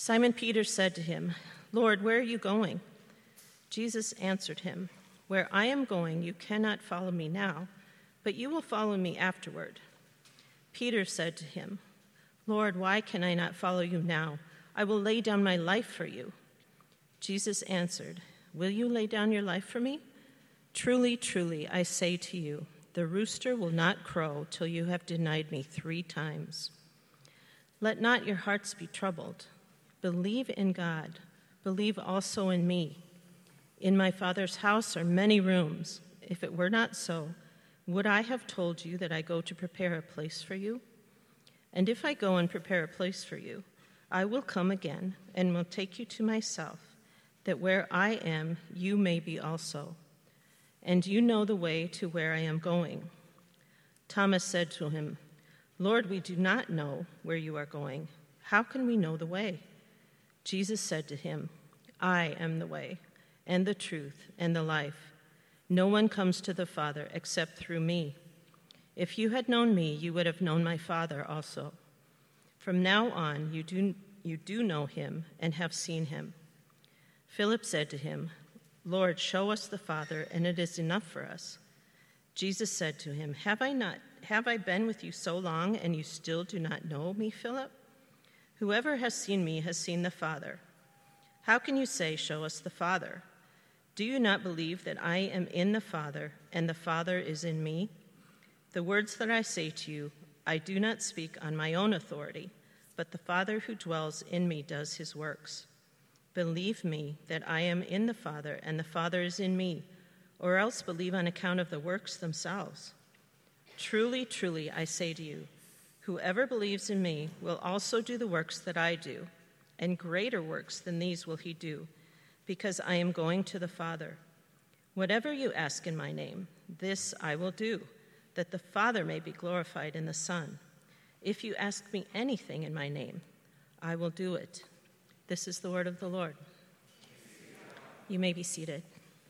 Simon Peter said to him, "Lord, where are you going?" Jesus answered him, "Where I am going, you cannot follow me now, but you will follow me afterward." Peter said to him, "Lord, why can I not follow you now? I will lay down my life for you." Jesus answered, "Will you lay down your life for me? Truly, truly, I say to you, the rooster will not crow till you have denied me 3 times. Let not your hearts be troubled. Believe in God. Believe also in me. In my Father's house are many rooms. If it were not so, would I have told you that I go to prepare a place for you? And if I go and prepare a place for you, I will come again and will take you to myself, that where I am, you may be also. And you know the way to where I am going." Thomas said to him, "Lord, we do not know where you are going. How can we know the way?" Jesus said to him, "I am the way, and the truth, and the life. No one comes to the Father except through me. If you had known me, you would have known my Father also. From now on, you do know him and have seen him." Philip said to him, "Lord, show us the Father, and it is enough for us." Jesus said to him, Have I been with you so long, and you still do not know me, Philip? Whoever has seen me has seen the Father. How can you say, 'Show us the Father'? Do you not believe that I am in the Father, and the Father is in me? The words that I say to you, I do not speak on my own authority, but the Father who dwells in me does his works. Believe me that I am in the Father, and the Father is in me, or else believe on account of the works themselves. Truly, truly, I say to you, whoever believes in me will also do the works that I do, and greater works than these will he do, because I am going to the Father. Whatever you ask in my name, this I will do, that the Father may be glorified in the Son. If you ask me anything in my name, I will do it." This is the word of the Lord. You may be seated.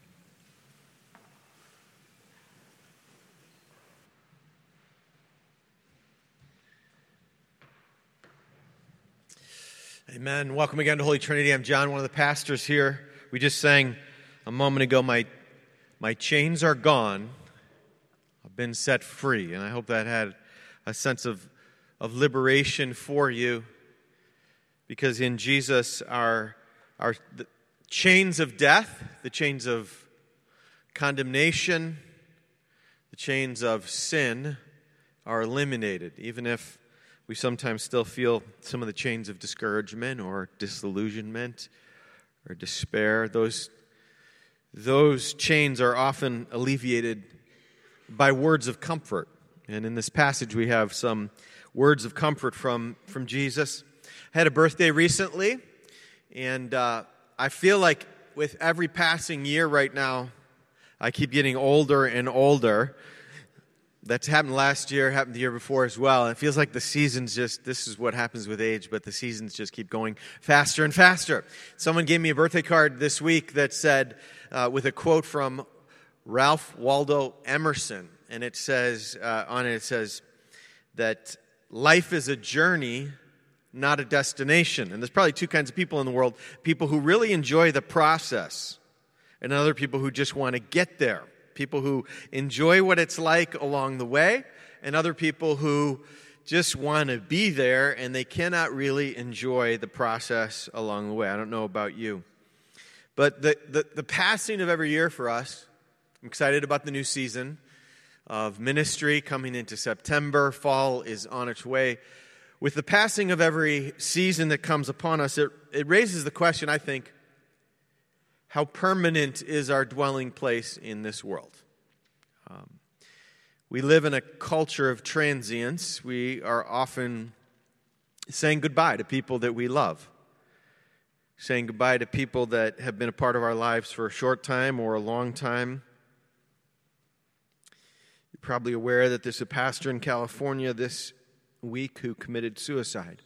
Amen. Welcome again to Holy Trinity. I'm John, one of the pastors here. We just sang a moment ago, my chains are gone. I've been set free. And I hope that had a sense of liberation for you. Because in Jesus, the chains of death, the chains of condemnation, the chains of sin are eliminated, even if we sometimes still feel some of the chains of discouragement or disillusionment or despair. Those chains are often alleviated by words of comfort. And in this passage, we have some words of comfort from Jesus. I had a birthday recently, and I feel like with every passing year right now, I keep getting older and older. That's happened last year, happened the year before as well. It feels like the seasons this is what happens with age, but the seasons just keep going faster and faster. Someone gave me a birthday card this week that said, with a quote from Ralph Waldo Emerson, and it says, that life is a journey, not a destination. And there's probably 2 kinds of people in the world: people who really enjoy the process, and other people who just want to get there. People who enjoy what it's like along the way, and other people who just want to be there, and they cannot really enjoy the process along the way. I don't know about you. But the passing of every year for us, I'm excited about the new season of ministry coming into September. Fall is on its way. With the passing of every season that comes upon us, it raises the question, I think, how permanent is our dwelling place in this world? We live in a culture of transience. We are often saying goodbye to people that we love, saying goodbye to people that have been a part of our lives for a short time or a long time. You're probably aware that there's a pastor in California this week who committed suicide.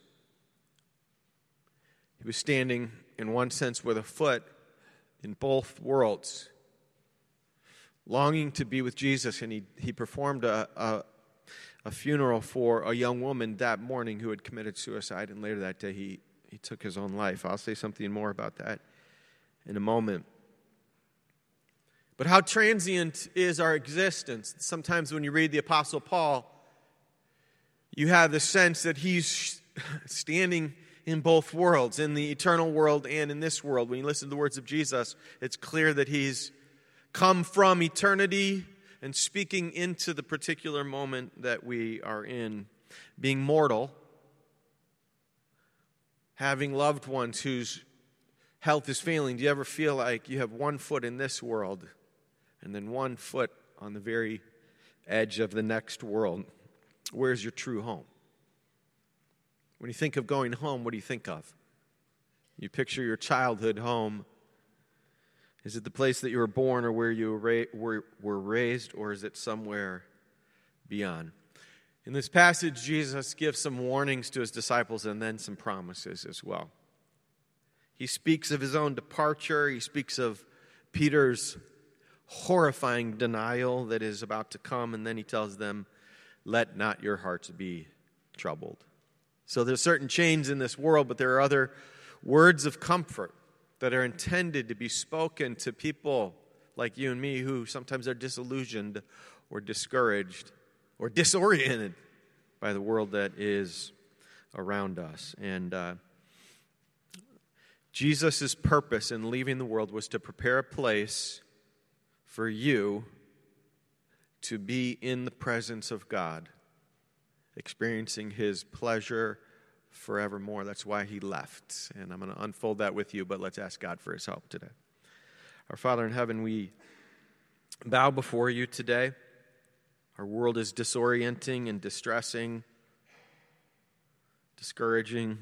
He was standing, in one sense, with a foot in both worlds, longing to be with Jesus, and he performed a funeral for a young woman that morning who had committed suicide, and later that day he He took his own life. I'll say something more about that in a moment. But how transient is our existence? Sometimes when you read the Apostle Paul, you have the sense that he's standing in both worlds, in the eternal world and in this world. When you listen to the words of Jesus, it's clear that he's come from eternity and speaking into the particular moment that we are in. Being mortal, having loved ones whose health is failing. Do you ever feel like you have one foot in this world and then one foot on the very edge of the next world? Where's your true home? When you think of going home, what do you think of? You picture your childhood home. Is it the place that you were born or where you were raised, or is it somewhere beyond? In this passage, Jesus gives some warnings to his disciples and then some promises as well. He speaks of his own departure. He speaks of Peter's horrifying denial that is about to come, and then he tells them, "Let not your hearts be troubled." So there's certain chains in this world, but there are other words of comfort that are intended to be spoken to people like you and me who sometimes are disillusioned or discouraged or disoriented by the world that is around us. And Jesus' purpose in leaving the world was to prepare a place for you to be in the presence of God, experiencing his pleasure forevermore. That's why he left. And I'm going to unfold that with you, but let's ask God for his help today. Our Father in heaven, we bow before you today. Our world is disorienting and distressing, discouraging.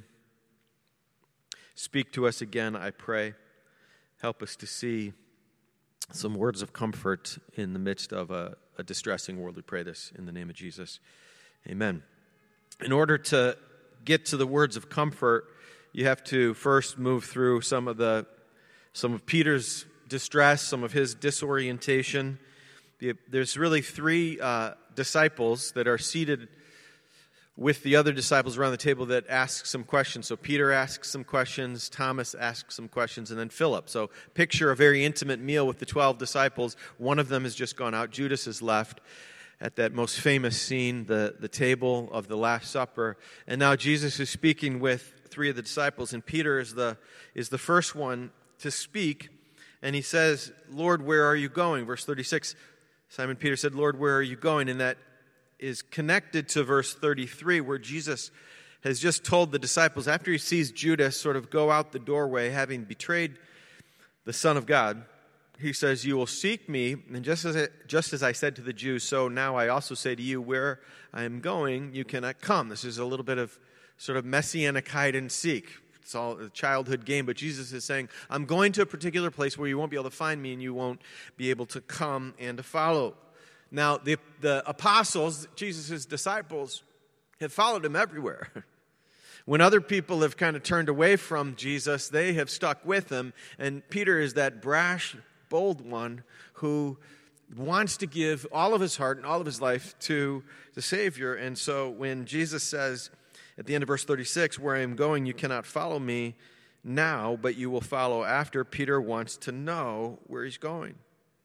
Speak to us again, I pray. Help us to see some words of comfort in the midst of a distressing world. We pray this in the name of Jesus. Amen. In order to get to the words of comfort, you have to first move through some of Peter's distress, some of his disorientation. There's really three disciples that are seated with the other disciples around the table that ask some questions. So Peter asks some questions, Thomas asks some questions, and then Philip. So picture a very intimate meal with the 12 disciples. One of them has just gone out. Judas is left at that most famous scene, the table of the Last Supper. And now Jesus is speaking with three of the disciples, and Peter is the first one to speak. And he says, "Lord, where are you going?" Verse 36, Simon Peter said, "Lord, where are you going?" And that is connected to verse 33, where Jesus has just told the disciples, after he sees Judas sort of go out the doorway, having betrayed the Son of God, he says, "You will seek me, and just as I said to the Jews, so now I also say to you, where I am going, you cannot come." This is a little bit of sort of messianic hide and seek. It's all a childhood game, but Jesus is saying, I'm going to a particular place where you won't be able to find me and you won't be able to come and to follow. Now, the apostles, Jesus' disciples, have followed him everywhere. When other people have kind of turned away from Jesus, they have stuck with him. And Peter is that brash, bold one who wants to give all of his heart and all of his life to the Savior. And so when Jesus says at the end of verse 36, "Where I am going, you cannot follow me now, but you will follow after," Peter wants to know where he's going.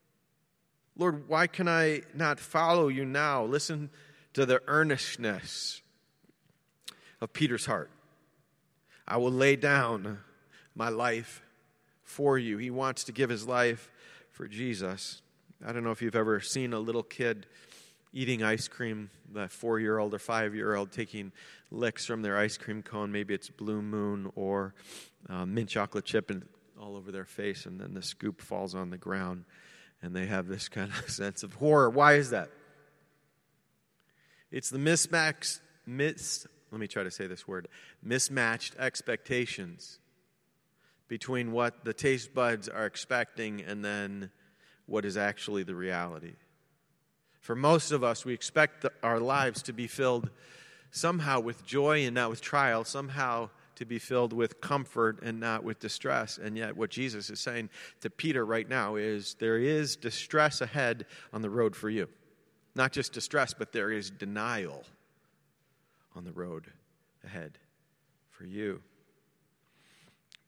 "Lord, why can I not follow you now?" Listen to the earnestness of Peter's heart. "I will lay down my life for you." He wants to give his life for Jesus. I don't know if you've ever seen a little kid eating ice cream, the 4-year-old or 5-year-old taking licks from their ice cream cone. Maybe it's Blue Moon or mint chocolate chip and all over their face, and then the scoop falls on the ground, and they have this kind of sense of horror. Why is that? It's the mismatched expectations between what the taste buds are expecting and then what is actually the reality. For most of us, we expect our lives to be filled somehow with joy and not with trial, somehow to be filled with comfort and not with distress. And yet what Jesus is saying to Peter right now is there is distress ahead on the road for you. Not just distress, but there is denial on the road ahead for you.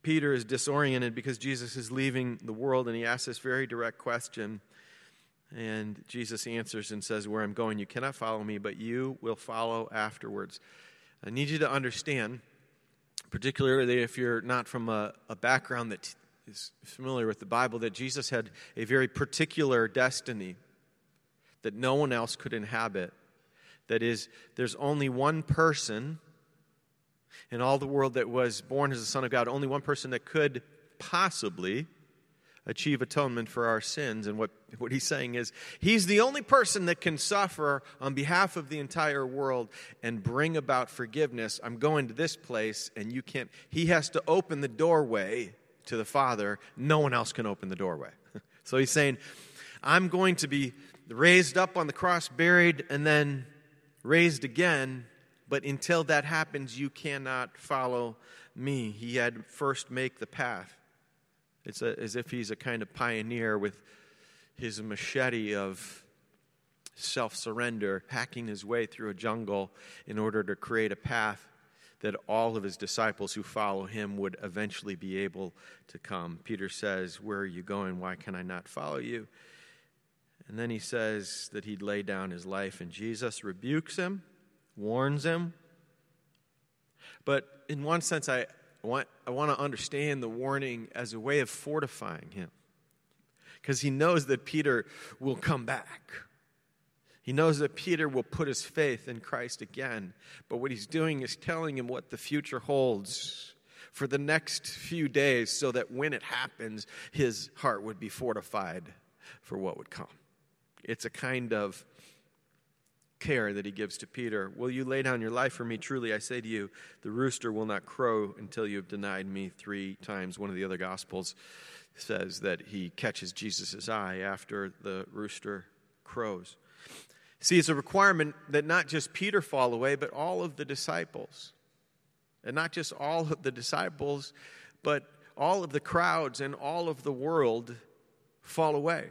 Peter is disoriented because Jesus is leaving the world, and he asks this very direct question. And Jesus answers and says, where I'm going, you cannot follow me, but you will follow afterwards. I need you to understand, particularly if you're not from a background that is familiar with the Bible, that Jesus had a very particular destiny that no one else could inhabit. That is, there's only one person in all the world that was born as the Son of God, only one person that could possibly achieve atonement for our sins. And what he's saying is, he's the only person that can suffer on behalf of the entire world and bring about forgiveness. I'm going to this place, and you can't. He has to open the doorway to the Father. No one else can open the doorway. So he's saying, I'm going to be raised up on the cross, buried, and then raised again. But until that happens, you cannot follow me. He had first make the path. It's as if he's a kind of pioneer with his machete of self-surrender, hacking his way through a jungle in order to create a path that all of his disciples who follow him would eventually be able to come. Peter says, where are you going? Why can I not follow you? And then he says that he'd lay down his life, and Jesus rebukes him, warns him. But in one sense, I want to understand the warning as a way of fortifying him, because he knows that Peter will come back. He knows that Peter will put his faith in Christ again. But what he's doing is telling him what the future holds for the next few days, so that when it happens, his heart would be fortified for what would come. It's a kind of care that he gives to Peter. Will you lay down your life for me? Truly, I say to you, the rooster will not crow until you have denied me 3 times. One of the other Gospels says that he catches Jesus' eye after the rooster crows. See, it's a requirement that not just Peter fall away, but all of the disciples. And not just all of the disciples, but all of the crowds and all of the world fall away.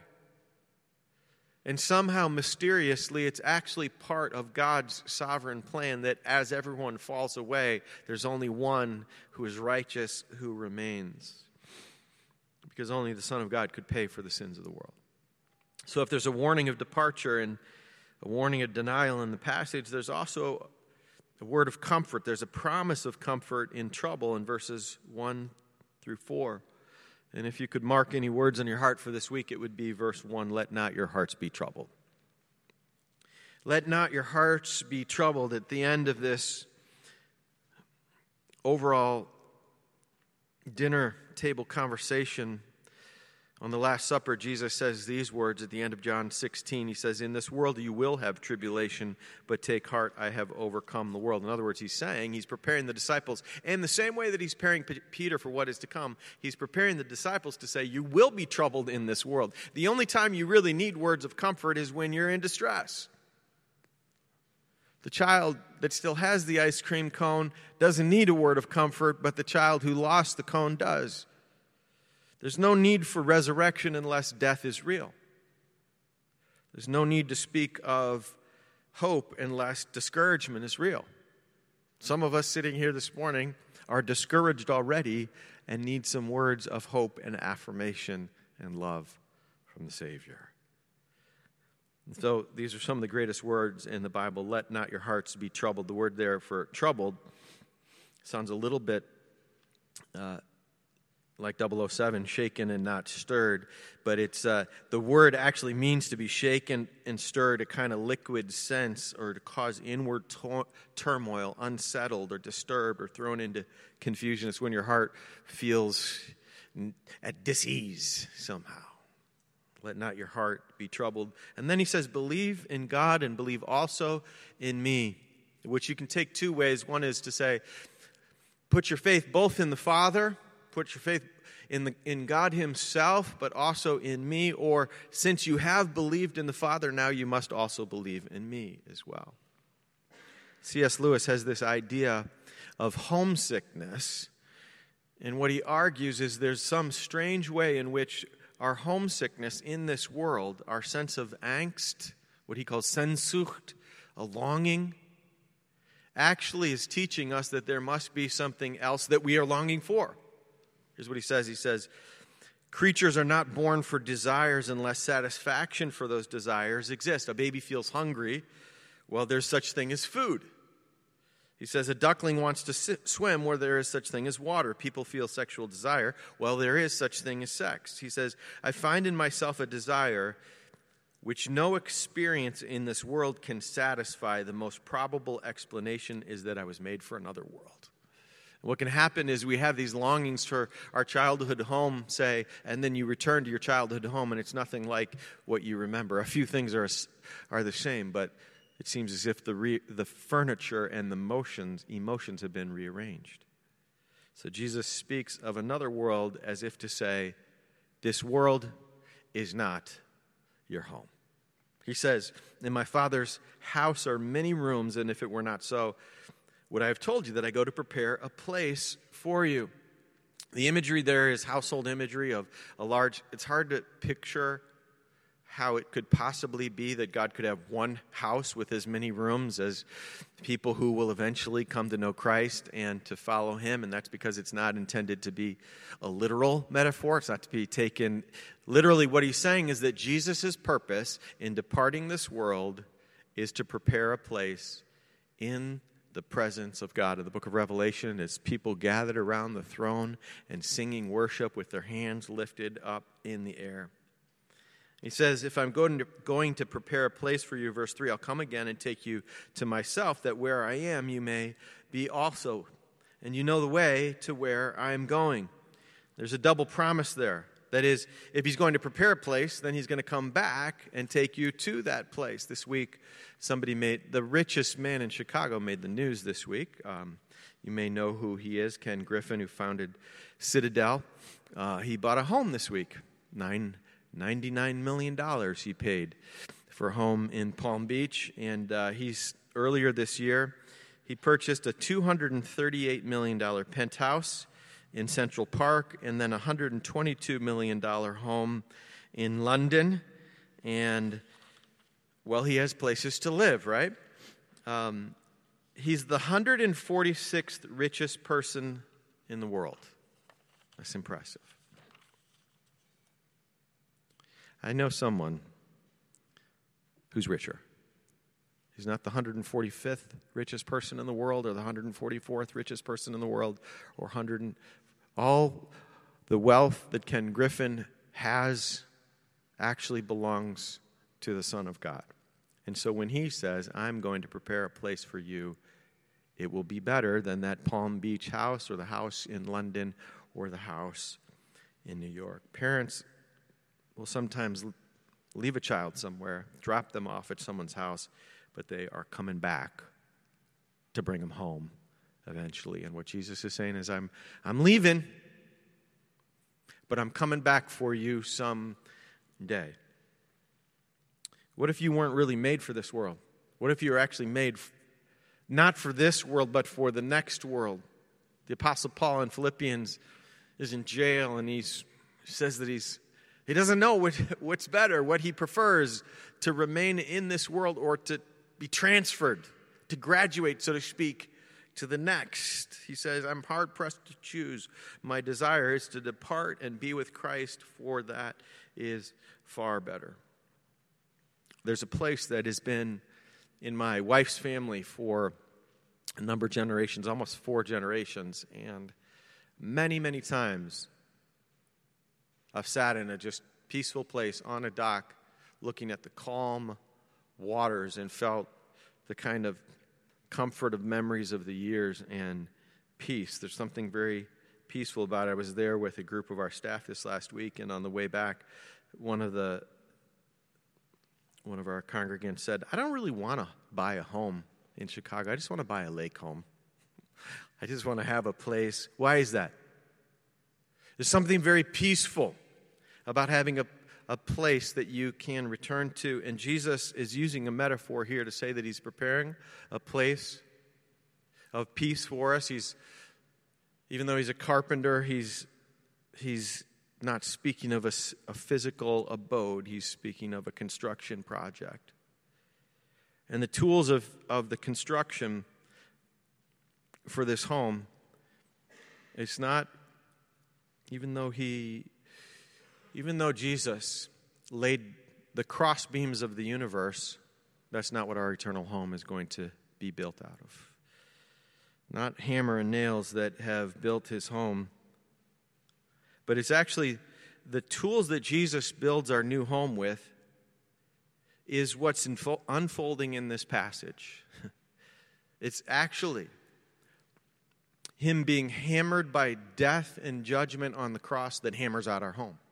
And somehow, mysteriously, it's actually part of God's sovereign plan that as everyone falls away, there's only one who is righteous who remains. Because only the Son of God could pay for the sins of the world. So if there's a warning of departure and a warning of denial in the passage, there's also a word of comfort. There's a promise of comfort in trouble in verses 1 through 4. And if you could mark any words on your heart for this week, it would be verse 1, let not your hearts be troubled. Let not your hearts be troubled. At the end of this overall dinner table conversation on the Last Supper, Jesus says these words at the end of John 16. He says, in this world you will have tribulation, but take heart, I have overcome the world. In other words, he's saying, he's preparing the disciples. And the same way that he's preparing Peter for what is to come, he's preparing the disciples to say, you will be troubled in this world. The only time you really need words of comfort is when you're in distress. The child that still has the ice cream cone doesn't need a word of comfort, but the child who lost the cone does. There's no need for resurrection unless death is real. There's no need to speak of hope unless discouragement is real. Some of us sitting here this morning are discouraged already and need some words of hope and affirmation and love from the Savior. And so these are some of the greatest words in the Bible. Let not your hearts be troubled. The word there for troubled sounds a little bit like 007, shaken and not stirred. But it's the word actually means to be shaken and stirred, a kind of liquid sense, or to cause inward turmoil, unsettled or disturbed or thrown into confusion. It's when your heart feels at dis-ease somehow. Let not your heart be troubled. And then he says, believe in God and believe also in me, which you can take 2 ways. One is to say, put your faith both in the Father, put your faith in God himself, but also in me. Or since you have believed in the Father, now you must also believe in me as well. C.S. Lewis has this idea of homesickness. And what he argues is there's some strange way in which our homesickness in this world, our sense of angst, what he calls Sehnsucht, a longing, actually is teaching us that there must be something else that we are longing for. Here's what he says. He says, creatures are not born for desires unless satisfaction for those desires exists. A baby feels hungry. Well, there's such thing as food. He says a duckling wants to swim where there is such thing as water. People feel sexual desire. Well, there is such thing as sex. He says, I find in myself a desire which no experience in this world can satisfy. The most probable explanation is that I was made for another world. What can happen is we have these longings for our childhood home, say, and then you return to your childhood home, and it's nothing like what you remember. A few things are the same, but it seems as if the furniture and the emotions have been rearranged. So Jesus speaks of another world as if to say, this world is not your home. He says, in my Father's house are many rooms, and if it were not so, would I have told you that I go to prepare a place for you? The imagery there is household imagery of a large, it's hard to picture how it could possibly be that God could have one house with as many rooms as people who will eventually come to know Christ and to follow him, and that's because it's not intended to be a literal metaphor. It's not to be taken literally. What he's saying is that Jesus' purpose in departing this world is to prepare a place in the presence of God. In the book of Revelation, as people gathered around the throne and singing worship with their hands lifted up in the air. He says, if I'm going to prepare a place for you, verse 3, I'll come again and take you to myself, that where I am you may be also. And you know the way to where I am going. There's a double promise there. That is, if he's going to prepare a place, then he's going to come back and take you to that place. This week, the richest man in Chicago made the news this week. You may know who he is, Ken Griffin, who founded Citadel. He bought a home this week, $99 million he paid for a home in Palm Beach. And earlier this year, he purchased a $238 million penthouse in Central Park, and then a $122 million home in London. And, well, he has places to live, right? He's the 146th richest person in the world. That's impressive. I know someone who's richer. He's not the 145th richest person in the world or the 144th richest person in the world or all the wealth that Ken Griffin has actually belongs to the Son of God. And so when he says, I'm going to prepare a place for you, it will be better than that Palm Beach house or the house in London or the house in New York. Parents will sometimes leave a child somewhere, drop them off at someone's house, but they are coming back to bring them home eventually. And what Jesus is saying is, I'm leaving, but I'm coming back for you someday. What if you weren't really made for this world? What if you were actually made not for this world, but for the next world? The Apostle Paul in Philippians is in jail, and he says that he doesn't know what's better, what he prefers, to remain in this world or to be transferred, to graduate, so to speak, to the next. He says, I'm hard-pressed to choose. My desire is to depart and be with Christ, for that is far better. There's a place that has been in my wife's family for a number of generations, almost 4 generations, and many, many times I've sat in a just peaceful place on a dock looking at the calm waters and felt the kind of comfort of memories of the years and peace. There's something very peaceful about it. I was there with a group of our staff this last week, and on the way back, one of our congregants said, I don't really want to buy a home in Chicago. I just want to buy a lake home. I just want to have a place. Why is that? There's something very peaceful about having a place that you can return to. And Jesus is using a metaphor here to say that he's preparing a place of peace for us. Even though he's a carpenter, he's not speaking of a physical abode. He's speaking of a construction project. And the tools of the construction for this home, it's not Even though Jesus laid the cross beams of the universe, that's not what our eternal home is going to be built out of. Not hammer and nails that have built his home, but it's actually the tools that Jesus builds our new home with is what's unfolding in this passage. It's actually him being hammered by death and judgment on the cross that hammers out our home.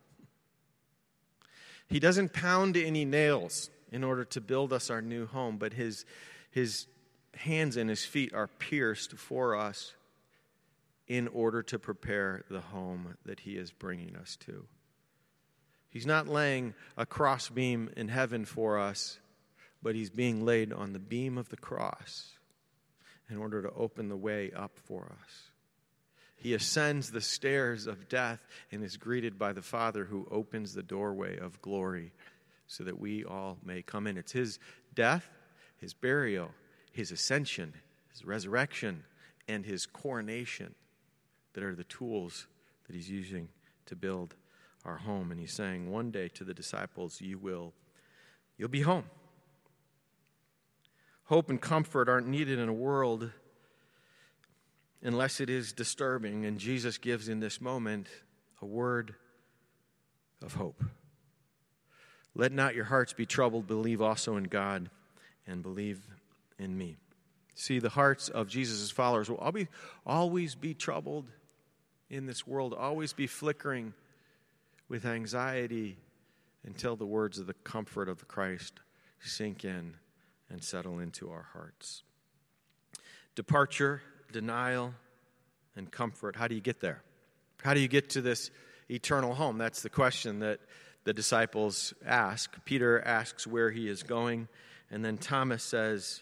He doesn't pound any nails in order to build us our new home, but his hands and his feet are pierced for us in order to prepare the home that he is bringing us to. He's not laying a cross beam in heaven for us, but he's being laid on the beam of the cross in order to open the way up for us. He ascends the stairs of death and is greeted by the Father who opens the doorway of glory so that we all may come in. It's his death, his burial, his ascension, his resurrection, and his coronation that are the tools that he's using to build our home. And he's saying one day to the disciples, you'll be home. Hope and comfort aren't needed in a world unless it is disturbing. And Jesus gives in this moment a word of hope. Let not your hearts be troubled. Believe also in God and believe in me. See, the hearts of Jesus' followers will always be troubled in this world, always be flickering with anxiety until the words of the comfort of Christ sink in and settle into our hearts. Departure, denial, and comfort. How do you get there? How do you get to this eternal home? That's the question that the disciples ask. Peter asks where he is going, and then Thomas says,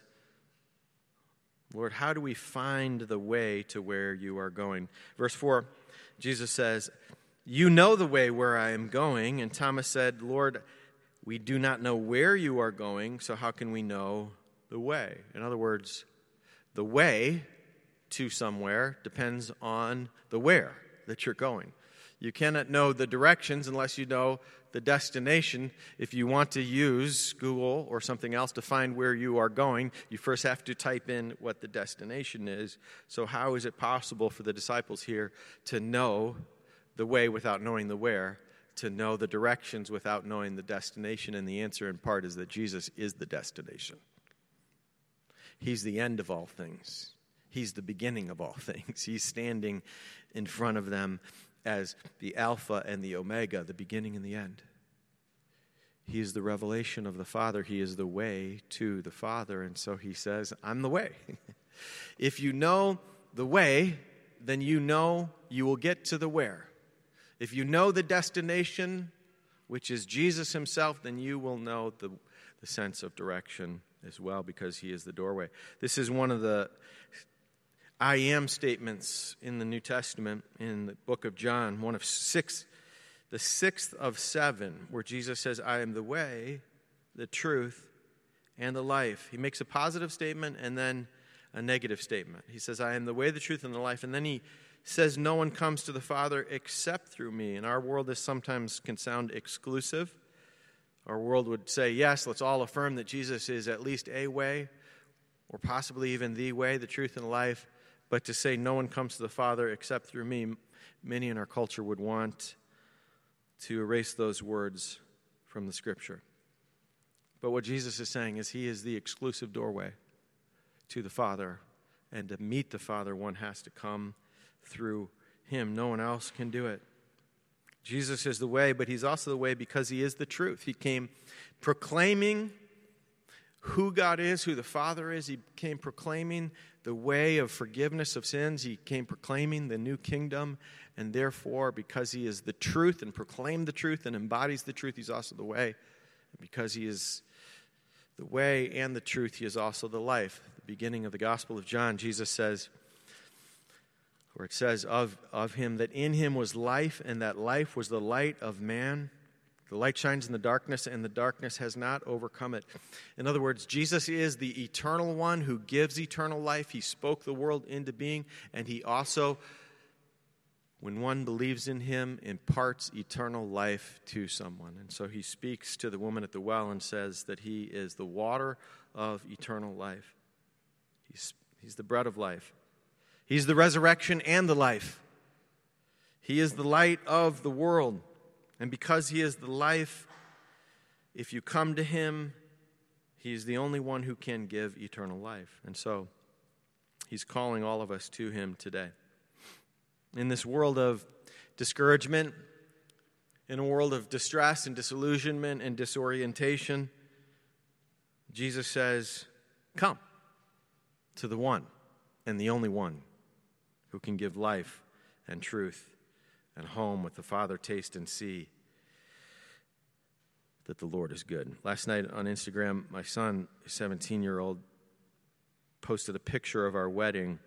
Lord, how do we find the way to where you are going? Verse 4, Jesus says, you know the way where I am going. And Thomas said, Lord, we do not know where you are going, so how can we know the way? In other words, the way to somewhere depends on the where that you're going. You cannot know the directions unless you know the destination. If you want to use Google or something else to find where you are going, you first have to type in what the destination is. So how is it possible for the disciples here to know the way without knowing the where, to know the directions without knowing the destination? And the answer in part is that Jesus is the destination. He's the end of all things. He's the beginning of all things. He's standing in front of them as the Alpha and the Omega, the beginning and the end. He is the revelation of the Father. He is the way to the Father. And so he says, I'm the way. If you know the way, then you know you will get to the where. If you know the destination, which is Jesus himself, then you will know the sense of direction as well, because he is the doorway. This is one of the I am statements in the New Testament, in the book of John, the sixth of 7, where Jesus says, I am the way, the truth, and the life. He makes a positive statement and then a negative statement. He says, I am the way, the truth, and the life. And then he says, no one comes to the Father except through me. In our world, this sometimes can sound exclusive. Our world would say, yes, let's all affirm that Jesus is at least a way, or possibly even the way, the truth, and the life. But to say no one comes to the Father except through me, many in our culture would want to erase those words from the Scripture. But what Jesus is saying is he is the exclusive doorway to the Father. And to meet the Father, one has to come through him. No one else can do it. Jesus is the way, but he's also the way because he is the truth. He came proclaiming who God is, who the Father is. He came proclaiming the way of forgiveness of sins. He came proclaiming the new kingdom. And therefore, because he is the truth and proclaimed the truth and embodies the truth, he's also the way. And because he is the way and the truth, he is also the life. At the beginning of the Gospel of John, Jesus says, or it says of him, that in him was life, and that life was the light of man. The light shines in the darkness, and the darkness has not overcome it. In other words, Jesus is the eternal one who gives eternal life. He spoke the world into being, and he also when one believes in him, imparts eternal life to someone. And so he speaks to the woman at the well and says that he is the water of eternal life. He's the bread of life. He's the resurrection and the life. He is the light of the world. And because he is the life, if you come to him, he is the only one who can give eternal life. And so he's calling all of us to him today. In this world of discouragement, in a world of distress and disillusionment and disorientation, Jesus says, come to the one and the only one who can give life and truth and home with the Father. Taste and see that the Lord is good. Last night on Instagram, my son, a 17-year-old, posted a picture of our wedding,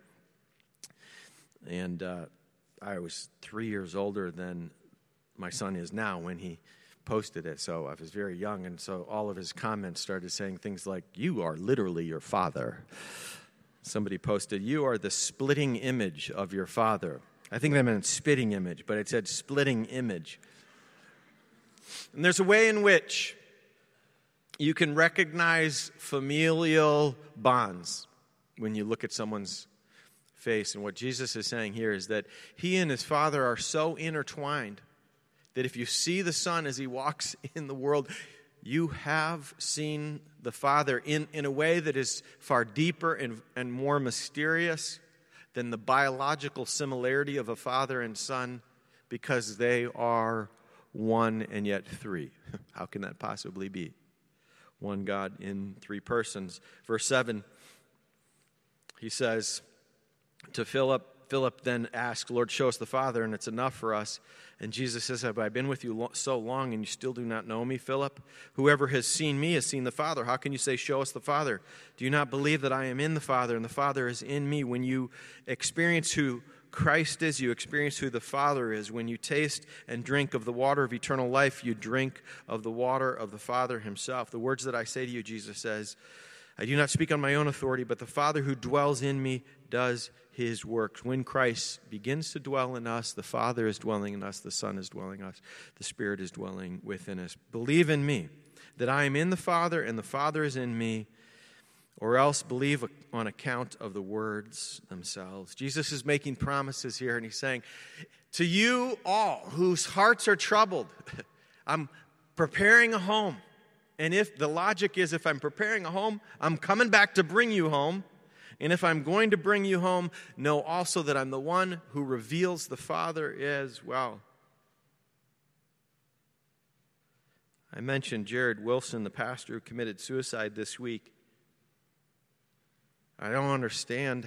and I was 3 years older than my son is now when he posted it, so I was very young, and so all of his comments started saying things like, "You are literally your father." Somebody posted, "You are the splitting image of your father." I think they meant spitting image, but it said splitting image. And there's a way in which you can recognize familial bonds when you look at someone's face. And what Jesus is saying here is that he and his Father are so intertwined that if you see the Son as he walks in the world, you have seen the Father in a way that is far deeper and more mysterious than the biological similarity of a father and son, because they are one and yet three. How can that possibly be? One God in three persons. Verse 7, he says to Philip then asked, "Lord, show us the Father, and it's enough for us." And Jesus says, "Have I been with you so long, and you still do not know me, Philip? Whoever has seen me has seen the Father. How can you say, 'Show us the Father'? Do you not believe that I am in the Father, and the Father is in me?" When you experience who Christ is, you experience who the Father is. When you taste and drink of the water of eternal life, you drink of the water of the Father himself. The words that I say to you, Jesus says, I do not speak on my own authority, but the Father who dwells in me does his works. When Christ begins to dwell in us, the Father is dwelling in us, the Son is dwelling in us, the Spirit is dwelling within us. Believe in me, that I am in the Father and the Father is in me, or else believe on account of the words themselves. Jesus is making promises here, and he's saying, to you all whose hearts are troubled, I'm preparing a home. And if the logic is, if I'm preparing a home, I'm coming back to bring you home. And if I'm going to bring you home, know also that I'm the one who reveals the Father as well. I mentioned Jared Wilson, the pastor who committed suicide this week. I don't understand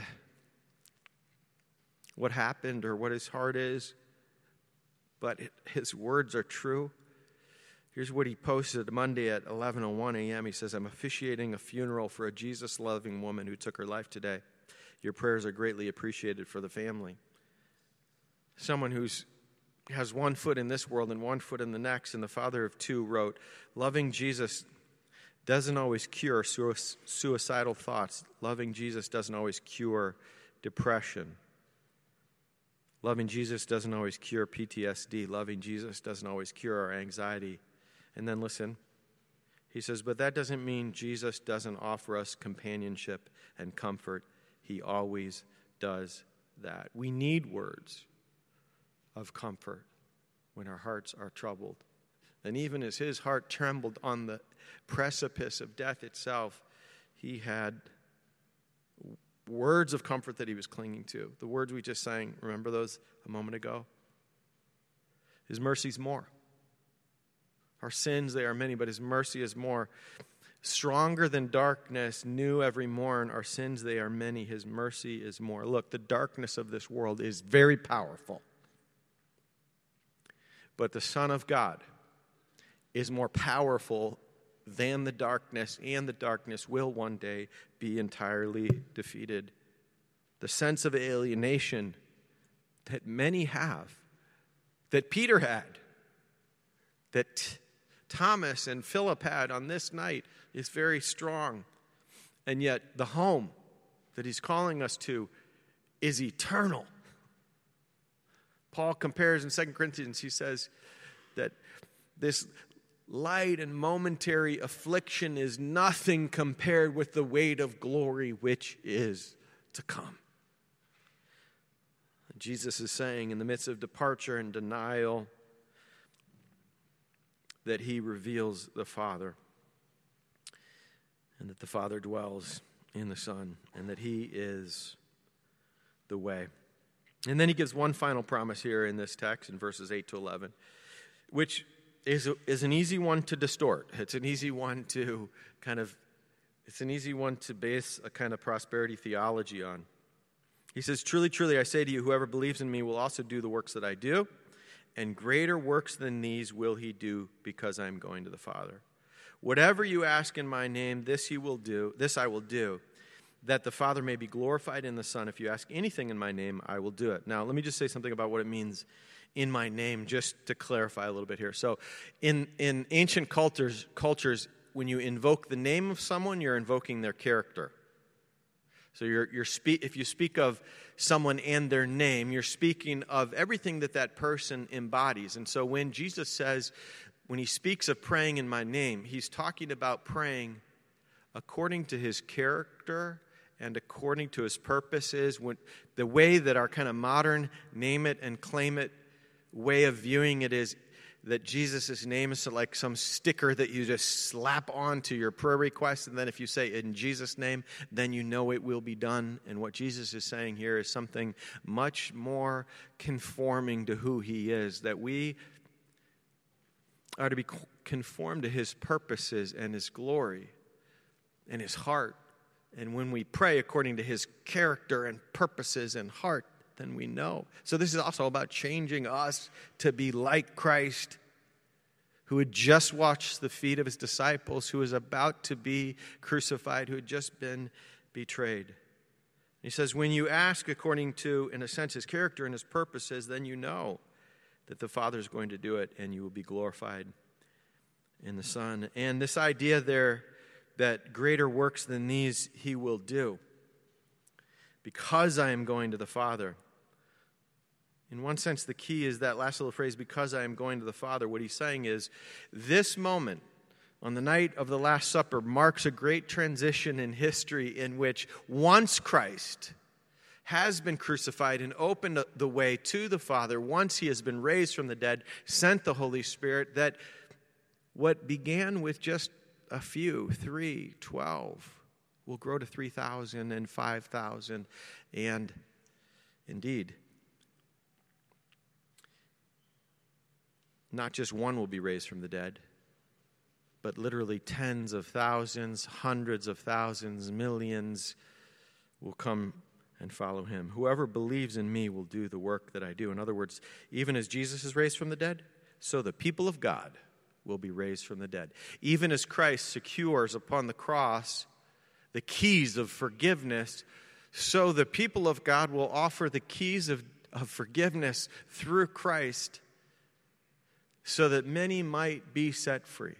what happened or what his heart is, but his words are true. Here's what he posted Monday at 11:01 a.m. He says, "I'm officiating a funeral for a Jesus-loving woman who took her life today. Your prayers are greatly appreciated for the family." Someone who has one foot in this world and one foot in the next, and the father of two, wrote, "Loving Jesus doesn't always cure suicidal thoughts. Loving Jesus doesn't always cure depression. Loving Jesus doesn't always cure PTSD. Loving Jesus doesn't always cure our anxiety." And then listen, he says, "But that doesn't mean Jesus doesn't offer us companionship and comfort. He always does that." We need words of comfort when our hearts are troubled. And even as his heart trembled on the precipice of death itself, he had words of comfort that he was clinging to. The words we just sang, remember those a moment ago? His mercy's more. Our sins, they are many, but his mercy is more. Stronger than darkness, new every morn. Our sins, they are many. His mercy is more. Look, the darkness of this world is very powerful. But the Son of God is more powerful than the darkness, and the darkness will one day be entirely defeated. The sense of alienation that many have, that Peter had, that Thomas and Philip had on this night, is very strong. And yet the home that he's calling us to is eternal. Paul compares in 2 Corinthians, he says that this light and momentary affliction is nothing compared with the weight of glory which is to come. Jesus is saying in the midst of departure and denial that he reveals the Father, and that the Father dwells in the Son, and that he is the way. And then he gives one final promise here in this text in verses 8 to 11, which is an easy one to distort. It's an easy one to base a kind of prosperity theology on. He says, "Truly, truly, I say to you, whoever believes in me will also do the works that I do, and greater works than these will he do, because I am going to the Father. Whatever you ask in my name, this I will do, that the Father may be glorified in the Son. If you ask anything in my name, I will do it." Now, let me just say something about what it means, in my name, just to clarify a little bit here. So, in ancient cultures, when you invoke the name of someone, you're invoking their character. So if you speak of someone and their name, you're speaking of everything that person embodies. And so when Jesus says, when he speaks of praying in my name, he's talking about praying according to his character and according to his purposes. The way that our kind of modern name it and claim it way of viewing it is that Jesus' name is like some sticker that you just slap onto your prayer request, and then if you say in Jesus' name, then you know it will be done. And what Jesus is saying here is something much more conforming to who he is, that we are to be conformed to his purposes and his glory and his heart. And when we pray according to his character and purposes and heart, then we know. So this is also about changing us to be like Christ, who had just washed the feet of his disciples, who was about to be crucified, who had just been betrayed. He says, when you ask according to, in a sense, his character and his purposes, then you know that the Father is going to do it, and you will be glorified in the Son. And this idea there that greater works than these he will do, because I am going to the Father. In one sense, the key is that last little phrase, because I am going to the Father. What he's saying is, this moment on the night of the Last Supper marks a great transition in history in which once Christ has been crucified and opened the way to the Father, once he has been raised from the dead, sent the Holy Spirit, that what began with just a few, 3, 12, will grow to 3,000 and 5,000, and indeed, not just one will be raised from the dead, but literally tens of thousands, hundreds of thousands, millions will come and follow him. Whoever believes in me will do the work that I do. In other words, even as Jesus is raised from the dead, so the people of God will be raised from the dead. Even as Christ secures upon the cross the keys of forgiveness, so the people of God will offer the keys of forgiveness through Christ, so that many might be set free.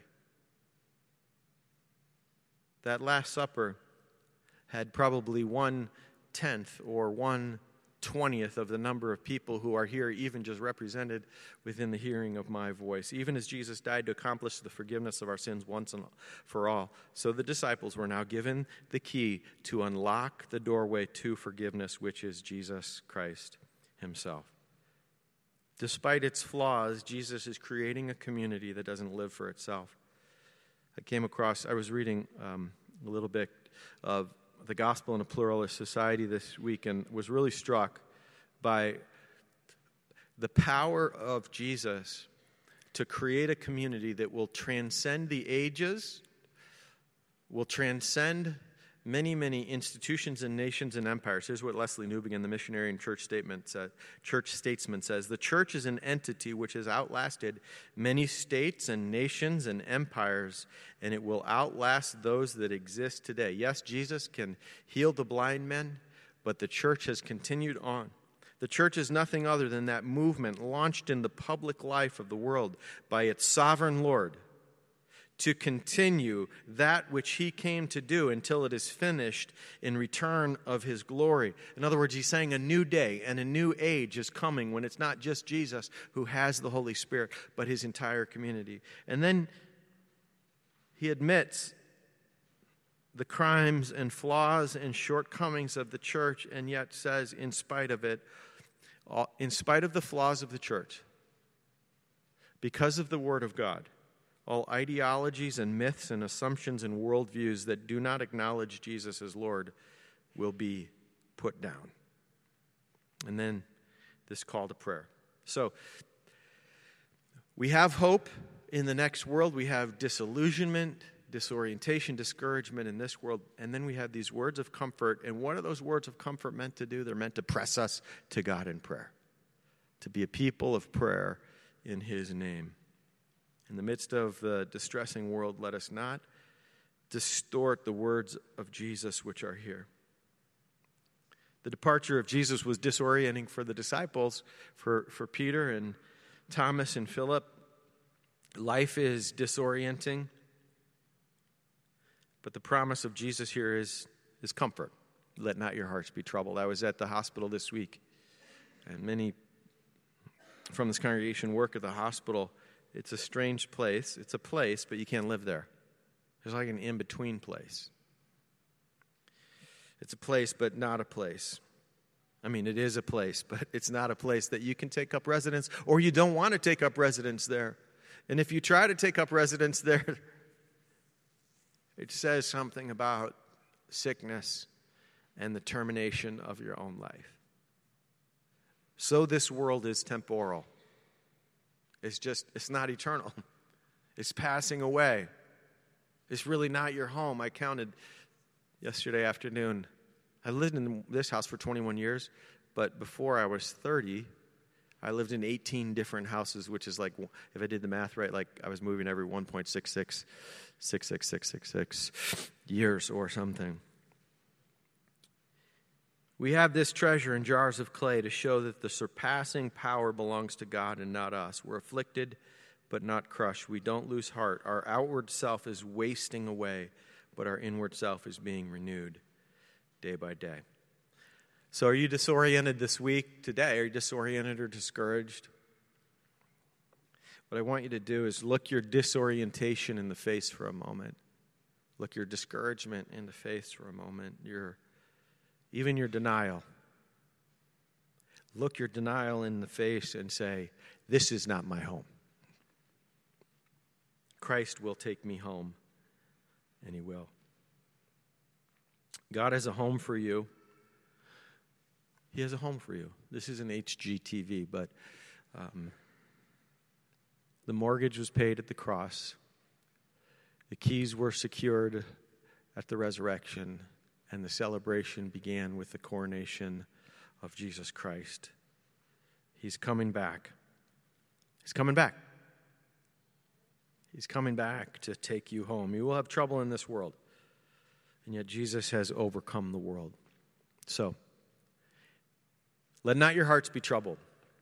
That Last Supper had probably 1/10 or 1/20 of the number of people who are here, even just represented within the hearing of my voice. Even as Jesus died to accomplish the forgiveness of our sins once and for all, so the disciples were now given the key to unlock the doorway to forgiveness, which is Jesus Christ himself. Despite its flaws, Jesus is creating a community that doesn't live for itself. I was reading a little bit of the Gospel in a Pluralist Society this week, and was really struck by the power of Jesus to create a community that will transcend the ages, will transcend many, many institutions and nations and empires. Here's what Leslie Newbigin, the missionary and church statesman, says. The church is an entity which has outlasted many states and nations and empires, and it will outlast those that exist today. Yes, Jesus can heal the blind men, but the church has continued on. The church is nothing other than that movement launched in the public life of the world by its sovereign Lord to continue that which he came to do until it is finished in return of his glory. In other words, he's saying a new day and a new age is coming when it's not just Jesus who has the Holy Spirit, but his entire community. And then he admits the crimes and flaws and shortcomings of the church, and yet says, in spite of it, in spite of the flaws of the church, because of the Word of God, all ideologies and myths and assumptions and worldviews that do not acknowledge Jesus as Lord will be put down. And then this call to prayer. So, we have hope in the next world. We have disillusionment, disorientation, discouragement in this world. And then we have these words of comfort. And what are those words of comfort meant to do? They're meant to press us to God in prayer, to be a people of prayer in his name. In the midst of the distressing world, let us not distort the words of Jesus which are here. The departure of Jesus was disorienting for the disciples, for Peter and Thomas and Philip. Life is disorienting. But the promise of Jesus here is comfort. Let not your hearts be troubled. I was at the hospital this week, and many from this congregation work at the hospital. It's a strange place. It's a place, but you can't live there. There's like an in-between place. It's a place, but not a place. I mean, it is a place, but it's not a place that you can take up residence, or you don't want to take up residence there. And if you try to take up residence there, it says something about sickness and the termination of your own life. So this world is temporal. It's not eternal. It's passing away. It's really not your home. I counted yesterday afternoon. I lived in this house for 21 years, but before I was 30, I lived in 18 different houses, which is like, if I did the math right, like I was moving every 1.66666 years or something. We have this treasure in jars of clay to show that the surpassing power belongs to God and not us. We're afflicted, but not crushed. We don't lose heart. Our outward self is wasting away, but our inward self is being renewed day by day. So are you disoriented this week, today? Are you disoriented or discouraged? What I want you to do is look your disorientation in the face for a moment. Look your discouragement in the face for a moment. Even your denial. Look your denial in the face and say, this is not my home. Christ will take me home, and he will. God has a home for you. He has a home for you. This isn't HGTV, but the mortgage was paid at the cross. The keys were secured at the resurrection, and the celebration began with the coronation of Jesus Christ. He's coming back. He's coming back. He's coming back to take you home. You will have trouble in this world, and yet Jesus has overcome the world. So, let not your hearts be troubled.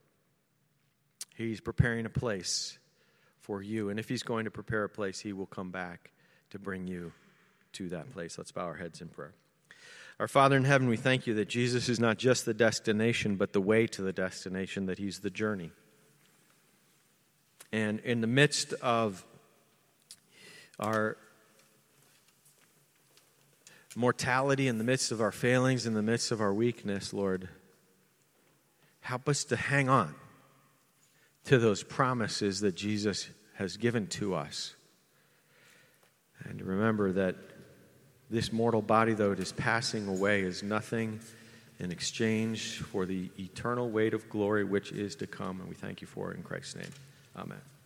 He's preparing a place for you, and if he's going to prepare a place, he will come back to bring you to that place. Let's bow our heads in prayer. Our Father in heaven, we thank you that Jesus is not just the destination, but the way to the destination, that he's the journey. And in the midst of our mortality, in the midst of our failings, in the midst of our weakness, Lord, help us to hang on to those promises that Jesus has given to us. And to remember that this mortal body, though it is passing away, is nothing in exchange for the eternal weight of glory which is to come. And we thank you for it in Christ's name. Amen.